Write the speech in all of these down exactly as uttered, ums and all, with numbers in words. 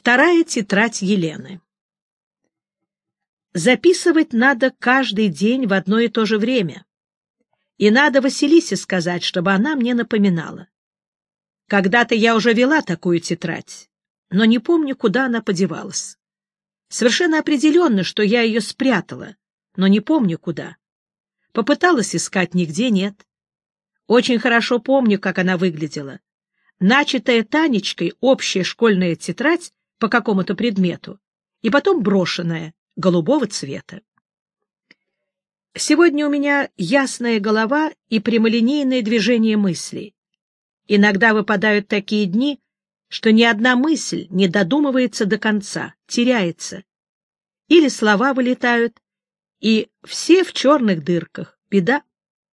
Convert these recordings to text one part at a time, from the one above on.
Вторая тетрадь Елены. Записывать надо каждый день в одно и то же время. И надо Василисе сказать, чтобы она мне напоминала. Когда-то я уже вела такую тетрадь, но не помню, куда она подевалась. Совершенно определенно, что я ее спрятала, но не помню, куда. Попыталась искать, нигде нет. Очень хорошо помню, как она выглядела. Начатая Танечкой общая школьная тетрадь по какому-то предмету, и потом брошенная, голубого цвета. Сегодня у меня ясная голова и прямолинейное движение мыслей. Иногда выпадают такие дни, что ни одна мысль не додумывается до конца, теряется. Или слова вылетают, и все в черных дырках. Беда.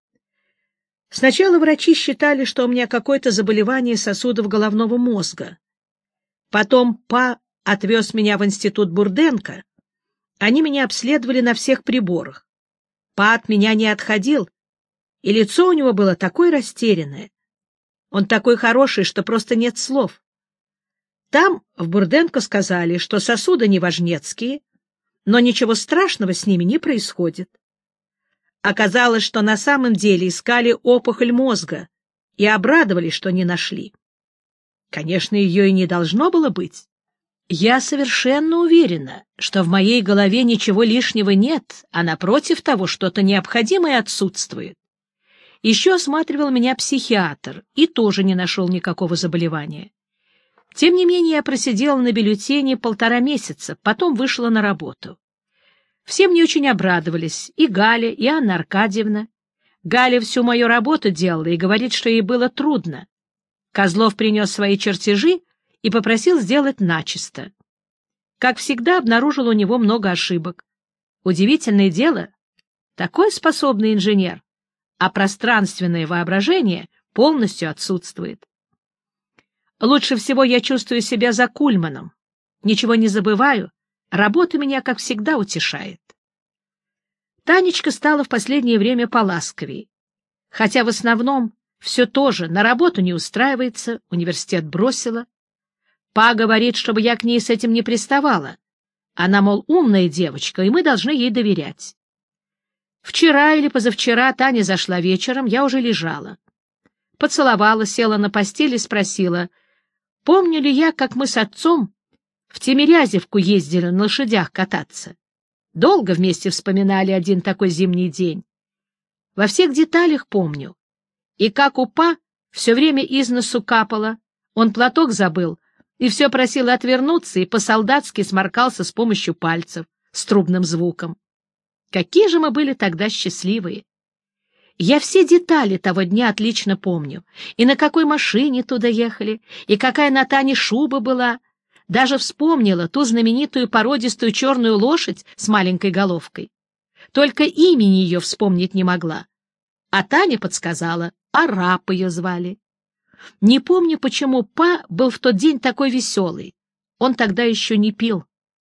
Сначала врачи считали, что у меня какое-то заболевание сосудов головного мозга. Потом Па отвез меня в институт Бурденко. Они меня обследовали на всех приборах. Па от меня не отходил, и лицо у него было такое растерянное. Он такой хороший, что просто нет слов. Там, в Бурденко, сказали, что сосуды неважнецкие, но ничего страшного с ними не происходит. Оказалось, что на самом деле искали опухоль мозга и обрадовались, что не нашли. Конечно, ее и не должно было быть. Я совершенно уверена, что в моей голове ничего лишнего нет, а напротив того, что-то необходимое отсутствует. Еще осматривал меня психиатр и тоже не нашел никакого заболевания. Тем не менее, я просидела на бюллетене полтора месяца, потом вышла на работу. Все мне очень обрадовались, и Галя, и Анна Аркадьевна. Галя всю мою работу делала и говорит, что ей было трудно. Козлов принес свои чертежи и попросил сделать начисто. Как всегда, обнаружил у него много ошибок. Удивительное дело, такой способный инженер, а пространственное воображение полностью отсутствует. Лучше всего я чувствую себя за Кульманом. Ничего не забываю, работа меня, как всегда, утешает. Танечка стала в последнее время поласковей, хотя в основном все то же, на работу не устраивается, университет бросила. Па говорит, чтобы я к ней с этим не приставала. Она, мол, умная девочка, и мы должны ей доверять. Вчера или позавчера Таня зашла вечером, я уже лежала. Поцеловала, села на постель и спросила, помню ли я, как мы с отцом в Тимирязевку ездили на лошадях кататься. Долго вместе вспоминали один такой зимний день. Во всех деталях помню. И как у Па все время из носу капало, он платок забыл и все просил отвернуться и по-солдатски сморкался с помощью пальцев, с трубным звуком. Какие же мы были тогда счастливые! Я все детали того дня отлично помню, и на какой машине туда ехали, и какая на Тане шуба была. Даже вспомнила ту знаменитую породистую черную лошадь с маленькой головкой. Только имени ее вспомнить не могла. А Таня подсказала, Арап ее звали. Не помню, почему Па был в тот день такой веселый. Он тогда еще не пил.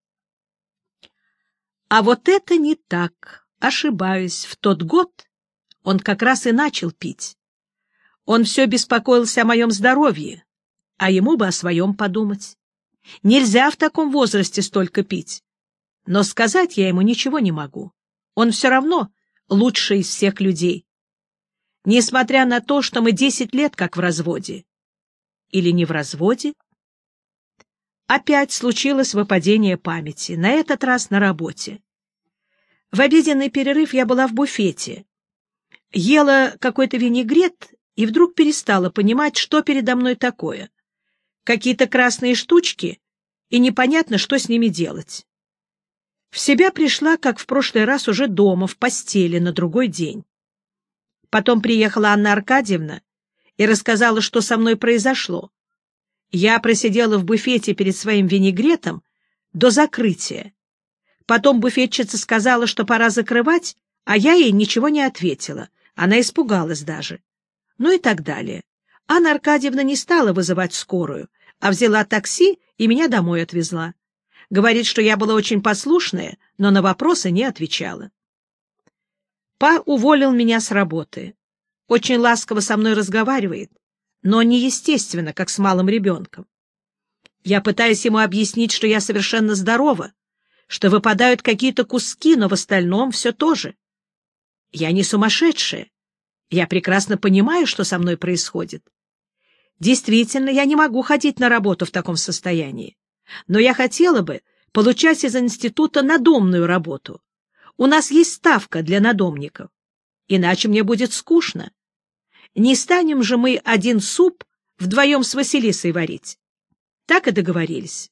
А вот это не так. Ошибаюсь. В тот год он как раз и начал пить. Он все беспокоился о моем здоровье, а ему бы о своем подумать. Нельзя в таком возрасте столько пить. Но сказать я ему ничего не могу. Он все равно лучший из всех людей. Несмотря на то, что мы десять лет как в разводе. Или не в разводе? Опять случилось выпадение памяти, на этот раз на работе. В обеденный перерыв я была в буфете. Ела какой-то винегрет и вдруг перестала понимать, что передо мной такое. Какие-то красные штучки, и непонятно, что с ними делать. В себя пришла, как в прошлый раз, уже дома, в постели, на другой день. Потом приехала Анна Аркадьевна и рассказала, что со мной произошло. Я просидела в буфете перед своим винегретом до закрытия. Потом буфетчица сказала, что пора закрывать, а я ей ничего не ответила. Она испугалась даже. Ну и так далее. Анна Аркадьевна не стала вызывать скорую, а взяла такси и меня домой отвезла. Говорит, что я была очень послушная, но на вопросы не отвечала. Па уволил меня с работы. Очень ласково со мной разговаривает, но неестественно, как с малым ребенком. Я пытаюсь ему объяснить, что я совершенно здорова, что выпадают какие-то куски, но в остальном все то же. Я не сумасшедшая. Я прекрасно понимаю, что со мной происходит. Действительно, я не могу ходить на работу в таком состоянии. Но я хотела бы получать из института надомную работу. У нас есть ставка для надомников. Иначе мне будет скучно. Не станем же мы один суп вдвоем с Василисой варить. Так и договорились.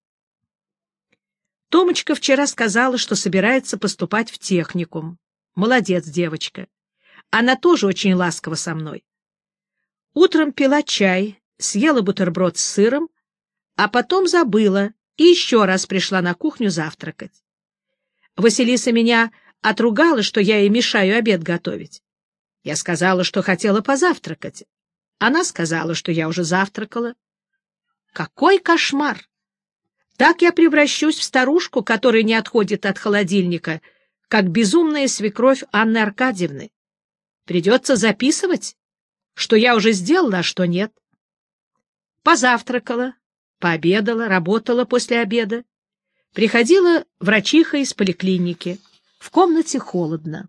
Томочка вчера сказала, что собирается поступать в техникум. Молодец, девочка. Она тоже очень ласкова со мной. Утром пила чай, съела бутерброд с сыром, а потом забыла и еще раз пришла на кухню завтракать. Василиса меня отругала, что я ей мешаю обед готовить. Я сказала, что хотела позавтракать. Она сказала, что я уже завтракала. Какой кошмар! Так я превращусь в старушку, которая не отходит от холодильника, как безумная свекровь Анны Аркадьевны. Придется записывать, что я уже сделала, а что нет. Позавтракала, пообедала, работала после обеда. Приходила врачиха из поликлиники. В комнате холодно.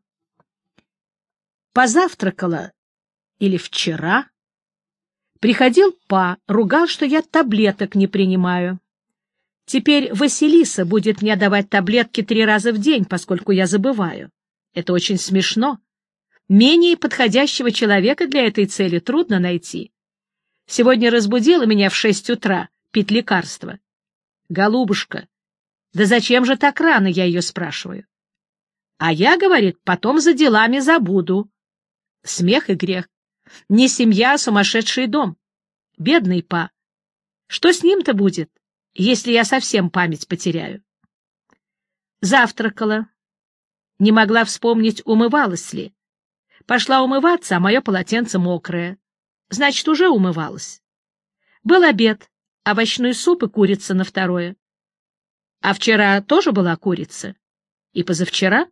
Позавтракала или вчера. Приходил Па, ругал, что я таблеток не принимаю. Теперь Василиса будет мне давать таблетки три раза в день, поскольку я забываю. Это очень смешно. Менее подходящего человека для этой цели трудно найти. Сегодня разбудила меня в шесть утра пить лекарство. Голубушка, да зачем же так рано, я ее спрашиваю. А я, говорит, потом за делами забуду. Смех и грех. Не семья, а сумасшедший дом. Бедный Па. Что с ним-то будет, если я совсем память потеряю? Завтракала. Не могла вспомнить, умывалась ли. Пошла умываться, а мое полотенце мокрое. Значит, уже умывалась. Был обед, овощной суп и курица на второе. А вчера тоже была курица. И позавчера.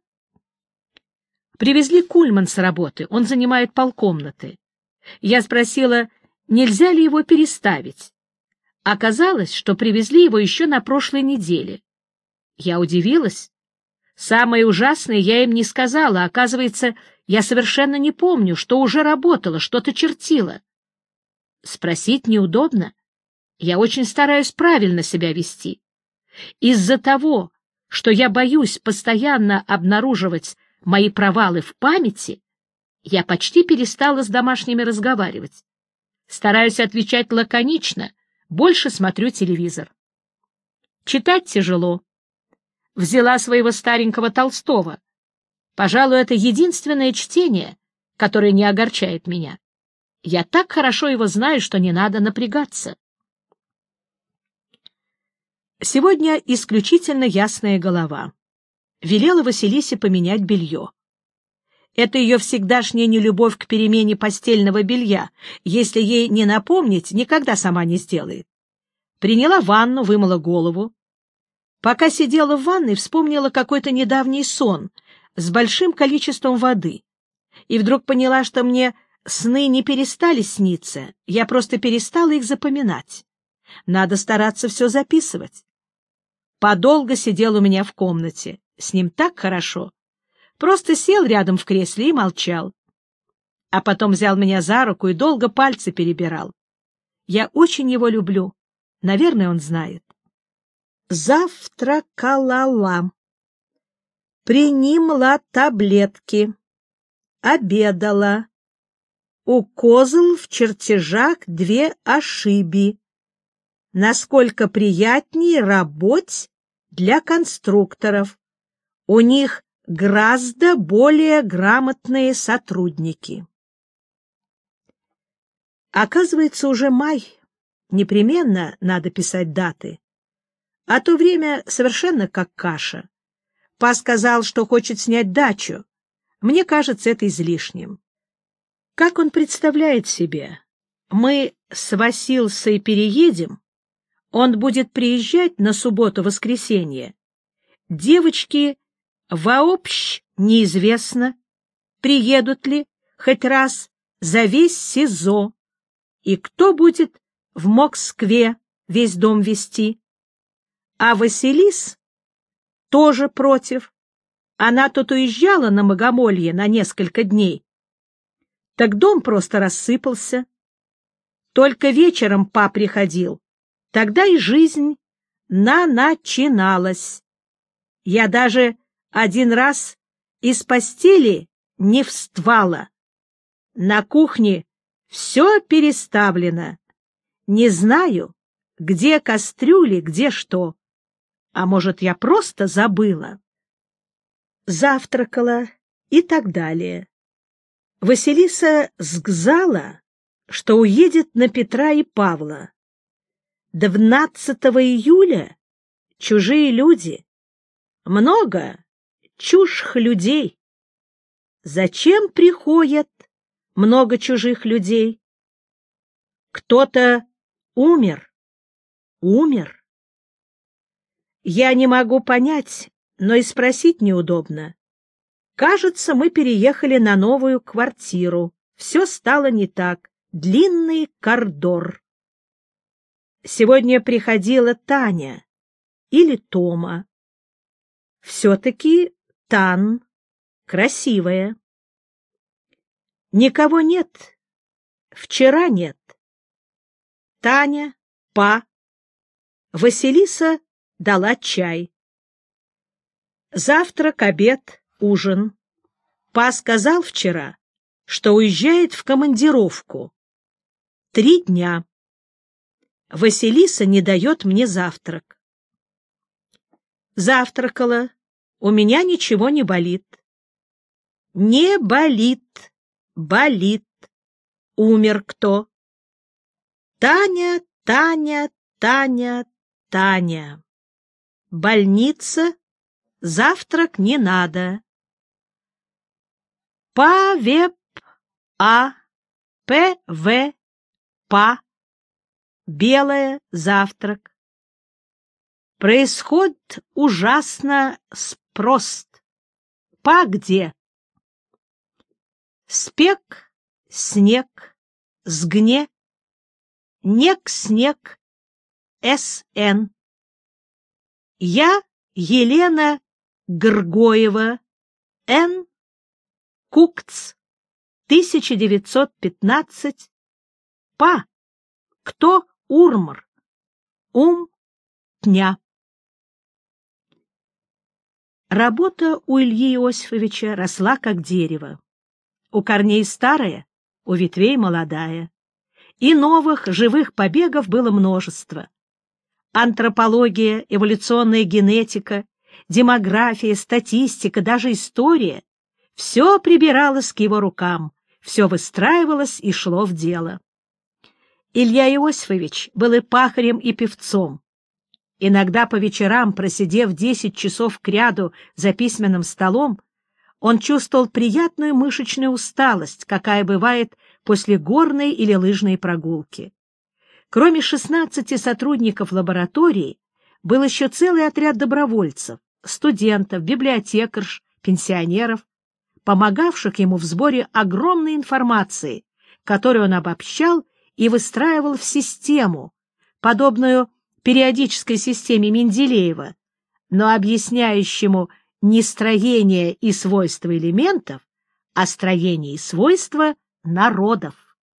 Привезли Кульман с работы, он занимает полкомнаты. Я спросила, нельзя ли его переставить. Оказалось, что привезли его еще на прошлой неделе. Я удивилась. Самое ужасное я им не сказала. Оказывается, я совершенно не помню, что уже работала, что-то чертила. Спросить неудобно. Я очень стараюсь правильно себя вести. Из-за того, что я боюсь постоянно обнаруживать мои провалы в памяти, я почти перестала с домашними разговаривать. Стараюсь отвечать лаконично, больше смотрю телевизор. Читать тяжело. Взяла своего старенького Толстого. Пожалуй, это единственное чтение, которое не огорчает меня. Я так хорошо его знаю, что не надо напрягаться. Сегодня исключительно ясная голова. Велела Василисе поменять белье. Это ее всегдашняя нелюбовь к перемене постельного белья. Если ей не напомнить, никогда сама не сделает. Приняла ванну, вымыла голову. Пока сидела в ванной, вспомнила какой-то недавний сон с большим количеством воды. И вдруг поняла, что мне сны не перестали сниться, я просто перестала их запоминать. Надо стараться все записывать. Подолго сидел у меня в комнате. С ним так хорошо. Просто сел рядом в кресле и молчал. А потом взял меня за руку и долго пальцы перебирал. Я очень его люблю. Наверное, он знает. Завтракала. Принимала таблетки. Обедала. У козл в чертежах две ошиби. Насколько приятнее работать для конструкторов. У них гораздо более грамотные сотрудники. Оказывается, уже май. Непременно надо писать даты. А то время совершенно как каша. Па сказал, что хочет снять дачу. Мне кажется, это излишним. Как он представляет себе? Мы с Василисой переедем, он будет приезжать на субботу-воскресенье. Девочки вообще неизвестно, приедут ли хоть раз за весь СИЗО, и кто будет в Москве весь дом вести. А Василис тоже против. Она тут уезжала на Богомолье на несколько дней. Так дом просто рассыпался. Только вечером па приходил. Тогда и жизнь на-начиналась. Я даже один раз из постели не вставала. На кухне все переставлено. Не знаю, где кастрюли, где что. А может, я просто забыла. Завтракала и так далее. Василиса сгзала, что уедет на Петра и Павла. двенадцатого июля чужие люди. Много чужих людей. Зачем приходят много чужих людей? Кто-то умер. Умер. Я не могу понять, но и спросить неудобно. Кажется, мы переехали на новую квартиру. Все стало не так. Длинный коридор. Сегодня приходила Таня или Тома. Все-таки Тан красивая. Никого нет. Вчера нет. Таня, па. Василиса дала чай. Завтрак, обед, ужин. Па сказал вчера, что уезжает в командировку. Три дня. Василиса не дает мне завтрак. Завтракала. У меня ничего не болит. Не болит. Болит. Умер кто? Таня, Таня, Таня, Таня. Больница. Завтрак не надо. Па-веп, а, п-в, па. Белое, завтрак. Происходит ужасно спрост. Па где? Спек, снег, сгне, нек, снег, сн. Я Елена Гргоева, Н. Кукц, тысяча девятьсот пятнадцать. Па. Кто урмр? Ум тня. Работа у Ильи Иосифовича росла как дерево. У корней старая, у ветвей молодая. И новых живых побегов было множество. Антропология, эволюционная генетика, демография, статистика, даже история — все прибиралось к его рукам, все выстраивалось и шло в дело. Илья Иосифович был и пахарем, и певцом. Иногда по вечерам, просидев десять часов кряду за письменным столом, он чувствовал приятную мышечную усталость, какая бывает после горной или лыжной прогулки. Кроме шестнадцати сотрудников лаборатории, был еще целый отряд добровольцев, студентов, библиотекарш, пенсионеров, помогавших ему в сборе огромной информации, которую он обобщал и выстраивал в систему, подобную периодической системе Менделеева, но объясняющему не строение и свойства элементов, а строение и свойства народов.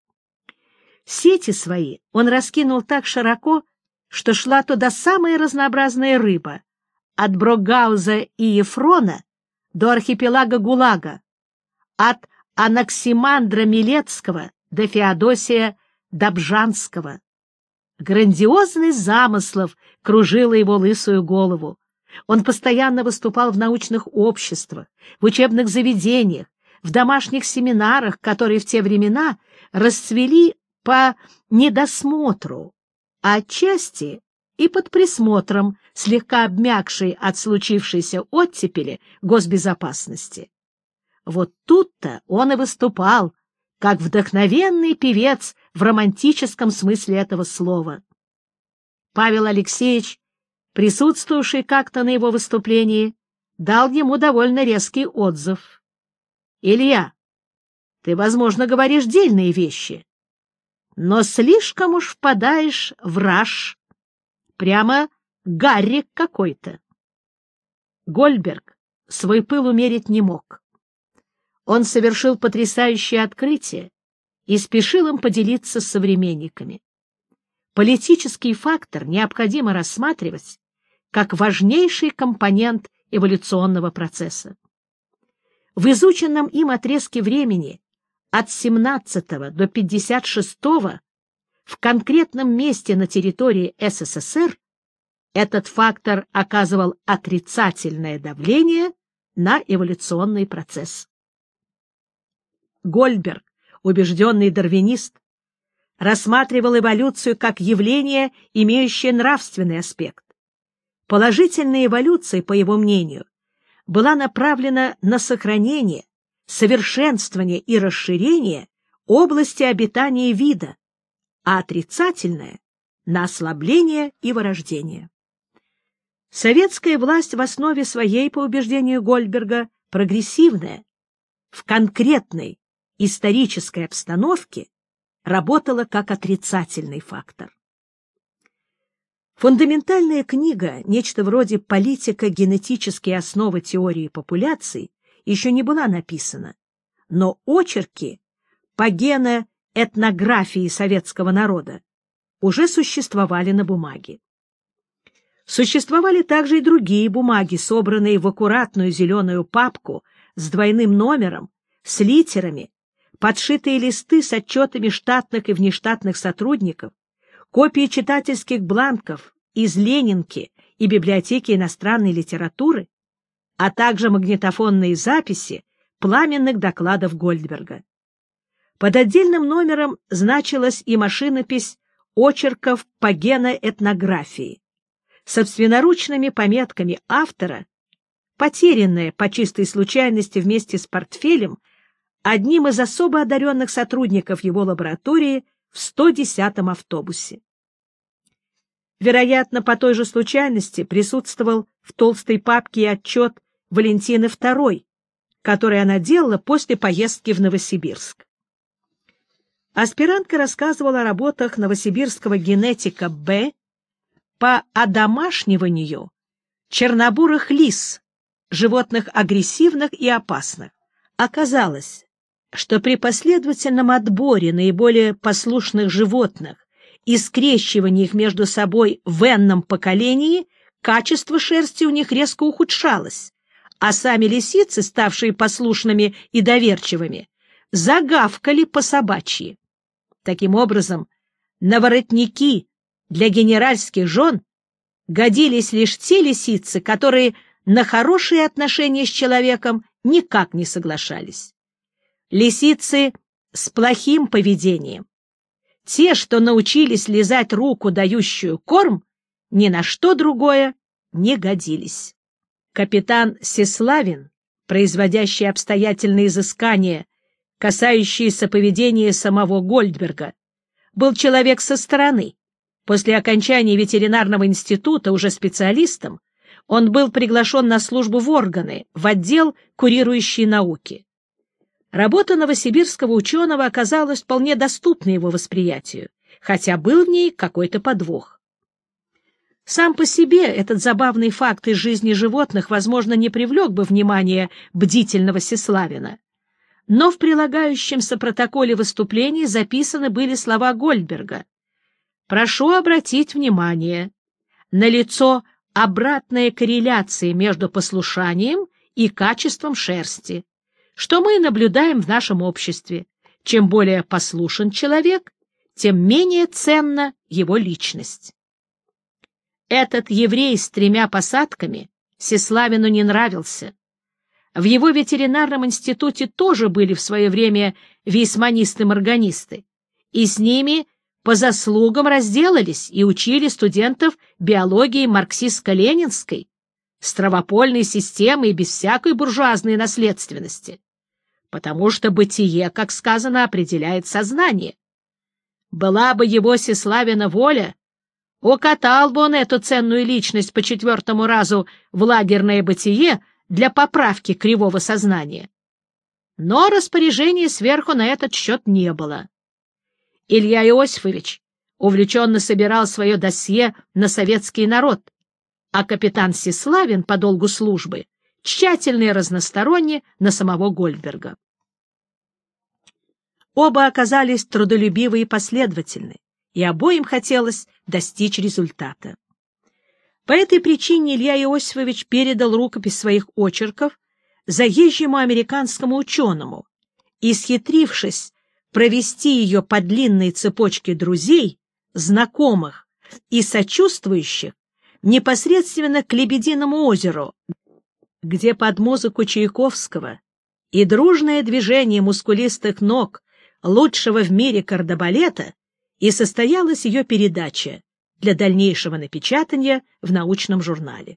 Сети свои он раскинул так широко, что шла туда самая разнообразная рыба, от Брогауза и Ефрона до архипелага Гулага, от Анаксимандра Милецкого до Феодосия Добжанского. Грандиозность замыслов кружила его лысую голову. Он постоянно выступал в научных обществах, в учебных заведениях, в домашних семинарах, которые в те времена расцвели по недосмотру, а отчасти и под присмотром слегка обмякшей от случившейся оттепели госбезопасности. Вот тут-то он и выступал, как вдохновенный певец в романтическом смысле этого слова. Павел Алексеевич, присутствовавший как-то на его выступлении, дал ему довольно резкий отзыв. «Илья, ты, возможно, говоришь дельные вещи, но слишком уж впадаешь в раж, прямо Гаррик какой-то. Гольдберг свой пыл умерить не мог. Он совершил потрясающее открытие и спешил им поделиться с современниками. Политический фактор необходимо рассматривать как важнейший компонент эволюционного процесса. В изученном им отрезке времени от семнадцатого до пятьдесят шестого в конкретном месте на территории СССР этот фактор оказывал отрицательное давление на эволюционный процесс. Гольдберг, убежденный дарвинист, рассматривал эволюцию как явление, имеющее нравственный аспект. Положительная эволюция, по его мнению, была направлена на сохранение, совершенствование и расширение области обитания вида, а отрицательная — на ослабление и вырождение. Советская власть в основе своей, по убеждению Гольдберга, прогрессивная, в конкретной исторической обстановке работала как отрицательный фактор. Фундаментальная книга, нечто вроде «Политико-генетические основы теории популяций», еще не была написана, но очерки по геноэтнографии советского народа уже существовали на бумаге. Существовали также и другие бумаги, собранные в аккуратную зеленую папку с двойным номером, с литерами, подшитые листы с отчетами штатных и внештатных сотрудников, копии читательских бланков из Ленинки и библиотеки иностранной литературы, а также магнитофонные записи пламенных докладов Гольдберга. Под отдельным номером значилась и машинопись очерков по геноэтнографии, собственноручными пометками автора, потерянная по чистой случайности вместе с портфелем одним из особо одаренных сотрудников его лаборатории в сто десятом автобусе. Вероятно, по той же случайности присутствовал в толстой папке и отчет Валентины второй, который она делала после поездки в Новосибирск. Аспирантка рассказывала о работах новосибирского генетика Б по одомашниванию чернобурых лис, животных агрессивных и опасных. Оказалось, что при последовательном отборе наиболее послушных животных и скрещивании их между собой в энном поколении качество шерсти у них резко ухудшалось, а сами лисицы, ставшие послушными и доверчивыми, загавкали по собачьи. Таким образом, на воротники для генеральских жен годились лишь те лисицы, которые на хорошие отношения с человеком никак не соглашались. Лисицы с плохим поведением, те, что научились лизать руку, дающую корм, ни на что другое не годились. Капитан Сеславин, производящий обстоятельные изыскания, касающиеся поведения самого Гольдберга, был человек со стороны. После окончания ветеринарного института, уже специалистом, он был приглашен на службу в органы, в отдел, курирующий науки. Работа новосибирского ученого оказалась вполне доступна его восприятию, хотя был в ней какой-то подвох. Сам по себе этот забавный факт из жизни животных, возможно, не привлек бы внимания бдительного Сеславина, но в прилагающемся протоколе выступлений записаны были слова Гольдберга: «Прошу обратить внимание, налицо обратная корреляция между послушанием и качеством шерсти, что мы наблюдаем в нашем обществе. Чем более послушен человек, тем менее ценна его личность». Этот еврей с тремя посадками Сеславину не нравился. В его ветеринарном институте тоже были в свое время вейсманисты-морганисты, и с ними по заслугам разделались и учили студентов биологии марксистско-ленинской, стравопольной системы и без всякой буржуазной наследственности, потому что бытие, как сказано, определяет сознание. Была бы его Сеславина воля, укатал бы он эту ценную личность по четвертому разу в лагерное бытие для поправки кривого сознания. Но распоряжения сверху на этот счет не было. Илья Иосифович увлеченно собирал свое досье на советский народ, а капитан Сеславин по долгу службы тщательно и разносторонне на самого Гольдберга. Оба оказались трудолюбивы и последовательны, и обоим хотелось достичь результата. По этой причине Илья Иосифович передал рукопись своих очерков заезжему американскому ученому, исхитрившись провести ее по длинной цепочке друзей, знакомых и сочувствующих непосредственно к Лебединому озеру, где под музыку Чайковского и дружное движение мускулистых ног лучшего в мире кардебалета и состоялась ее передача для дальнейшего напечатания в научном журнале.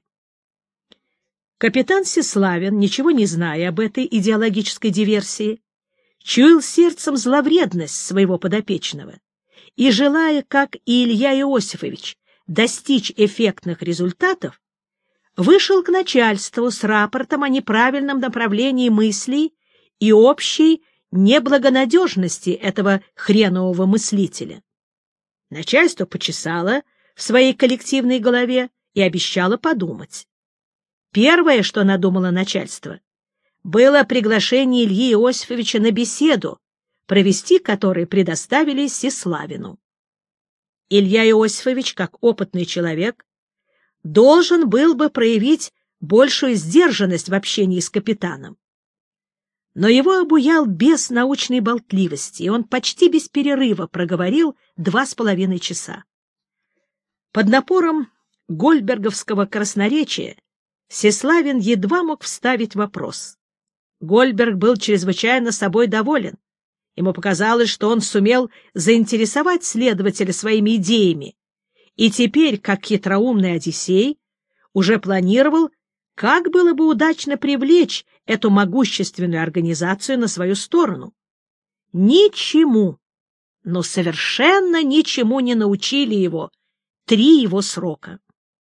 Капитан Сеславин, ничего не зная об этой идеологической диверсии, чуял сердцем зловредность своего подопечного и, желая, как и Илья Иосифович, достичь эффектных результатов, вышел к начальству с рапортом о неправильном направлении мыслей и общей неблагонадежности этого хренового мыслителя. Начальство почесало в своей коллективной голове и обещало подумать. Первое, что надумало начальство, было приглашение Ильи Иосифовича на беседу, провести которой предоставили Сеславину. Илья Иосифович, как опытный человек, должен был бы проявить большую сдержанность в общении с капитаном. Но его обуял бес научной болтливости, и он почти без перерыва проговорил два с половиной часа. Под напором гольдберговского красноречия Сеславин едва мог вставить вопрос. Гольдберг был чрезвычайно собой доволен. Ему показалось, что он сумел заинтересовать следователя своими идеями, и теперь, как хитроумный Одиссей, уже планировал, как было бы удачно привлечь эту могущественную организацию на свою сторону. Ничему, но совершенно ничему не научили его три его срока.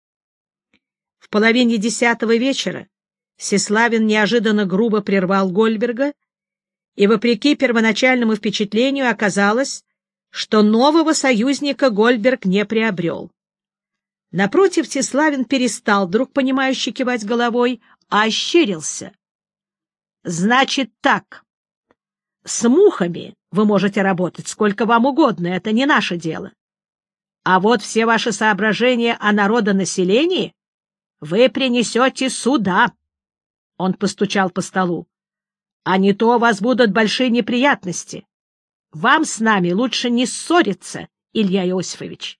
В половине десятого вечера Сеславин неожиданно грубо прервал Гольдберга, и, вопреки первоначальному впечатлению, оказалось, что нового союзника Гольдберг не приобрел. Напротив, Сеславин перестал вдруг понимающе кивать головой, а ощерился. — Значит так, с мухами вы можете работать сколько вам угодно, это не наше дело. А вот все ваши соображения о народонаселении вы принесете сюда. Он постучал по столу. А не то у вас будут большие неприятности. Вам с нами лучше не ссориться, Илья Иосифович.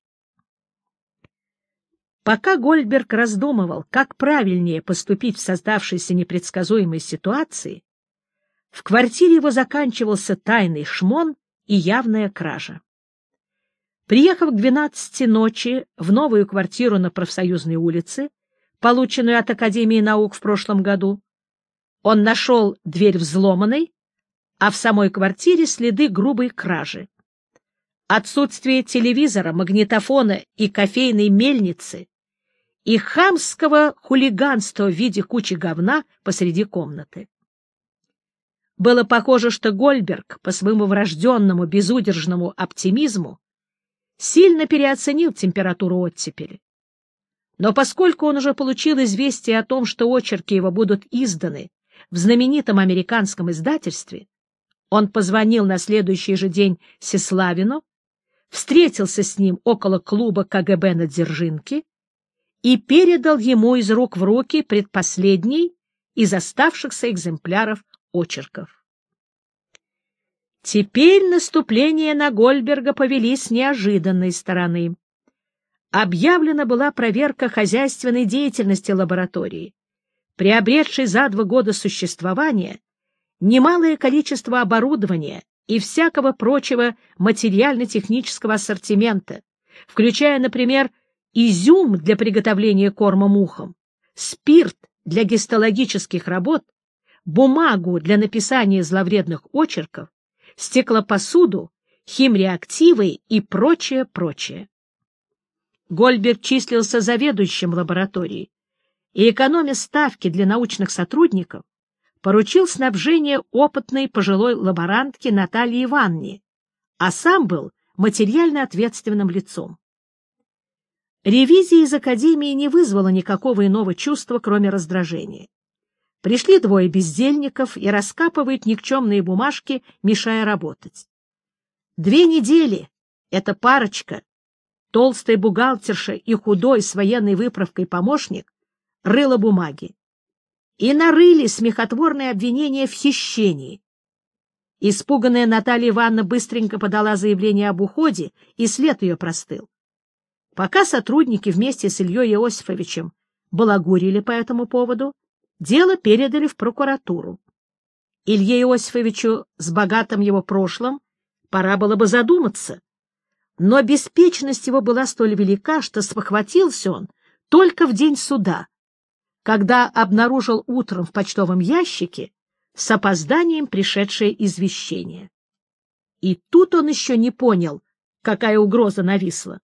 Пока Гольдберг раздумывал, как правильнее поступить в создавшейся непредсказуемой ситуации, в квартире его заканчивался тайный шмон и явная кража. Приехав к двенадцати ночи в новую квартиру на Профсоюзной улице, полученную от Академии наук в прошлом году, он нашел дверь взломанной, а в самой квартире следы грубой кражи. Отсутствие телевизора, магнитофона и кофейной мельницы и хамского хулиганства в виде кучи говна посреди комнаты. Было похоже, что Гольдберг по своему врожденному безудержному оптимизму сильно переоценил температуру оттепели. Но поскольку он уже получил известие о том, что очерки его будут изданы в знаменитом американском издательстве, он позвонил на следующий же день Сеславину, встретился с ним около клуба КГБ на Дзержинке и передал ему из рук в руки предпоследний из оставшихся экземпляров очерков. Теперь наступление на Гольдберга повели с неожиданной стороны. Объявлена была проверка хозяйственной деятельности лаборатории, приобретшей за два года существования немалое количество оборудования и всякого прочего материально-технического ассортимента, включая, например, изюм для приготовления корма мухам, спирт для гистологических работ, бумагу для написания зловредных очерков, стеклопосуду, химреактивы и прочее, прочее. Гольдберг числился заведующим лабораторией и, экономя ставки для научных сотрудников, поручил снабжение опытной пожилой лаборантке Наталье Ивановне, а сам был материально ответственным лицом. Ревизия из академии не вызвала никакого иного чувства, кроме раздражения. Пришли двое бездельников и раскапывают никчемные бумажки, мешая работать. Две недели эта парочка, толстая бухгалтерша и худой с военной выправкой помощник, рыла бумаги. И нарыли смехотворные обвинения в хищении. Испуганная Наталья Ивановна быстренько подала заявление об уходе, и след ее простыл. Пока сотрудники вместе с Ильей Иосифовичем балагурили по этому поводу, дело передали в прокуратуру. Илье Иосифовичу с богатым его прошлым пора было бы задуматься, но беспечность его была столь велика, что спохватился он только в день суда, когда обнаружил утром в почтовом ящике с опозданием пришедшее извещение. И тут он еще не понял, какая угроза нависла.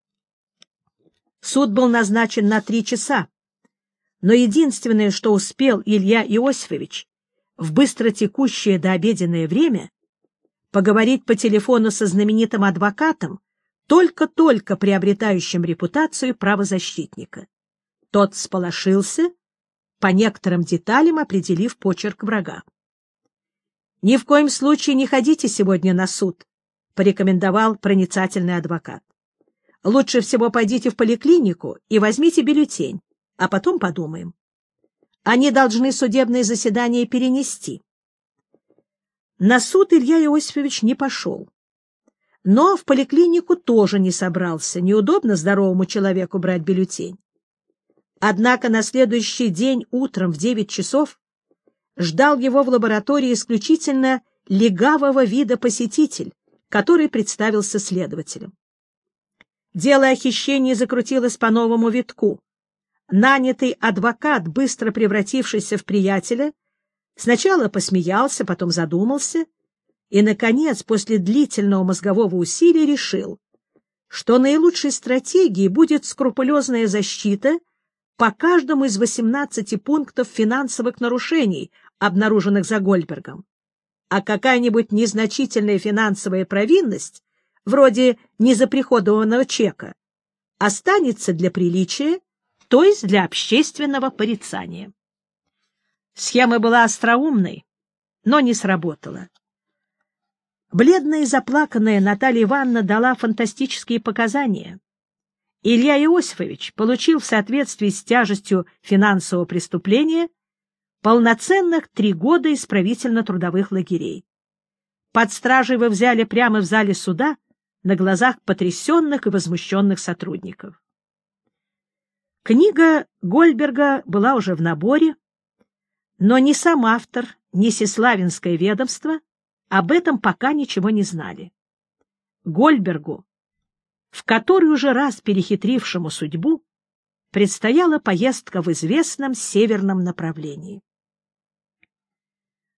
Суд был назначен на три часа, но единственное, что успел Илья Иосифович в быстротекущее дообеденное время, поговорить по телефону со знаменитым адвокатом, только-только приобретающим репутацию правозащитника. Тот всполошился, по некоторым деталям определив почерк врага. «Ни в коем случае не ходите сегодня на суд», — порекомендовал проницательный адвокат. «Лучше всего пойдите в поликлинику и возьмите бюллетень, а потом подумаем. Они должны судебное заседание перенести». На суд Илья Иосифович не пошел, но в поликлинику тоже не собрался, неудобно здоровому человеку брать бюллетень. Однако на следующий день утром в девять часов ждал его в лаборатории исключительно легавого вида посетитель, который представился следователем. Дело о хищении закрутилось по новому витку. Нанятый адвокат, быстро превратившийся в приятеля, сначала посмеялся, потом задумался и, наконец, после длительного мозгового усилия решил, что наилучшей стратегией будет скрупулезная защита по каждому из восемнадцати пунктов финансовых нарушений, обнаруженных за Гольдбергом, а какая-нибудь незначительная финансовая провинность, вроде незаприходованного чека, останется для приличия, то есть для общественного порицания. Схема была остроумной, но не сработала. Бледная и заплаканная Наталья Ивановна дала фантастические показания. Илья Иосифович получил в соответствии с тяжестью финансового преступления полноценных три года исправительно-трудовых лагерей. Под стражей его взяли прямо в зале суда на глазах потрясенных и возмущенных сотрудников. Книга Гольдберга была уже в наборе, но ни сам автор, ни Сеславинское ведомство об этом пока ничего не знали. Гольдбергу, в который уже раз перехитрившему судьбу, предстояла поездка в известном северном направлении.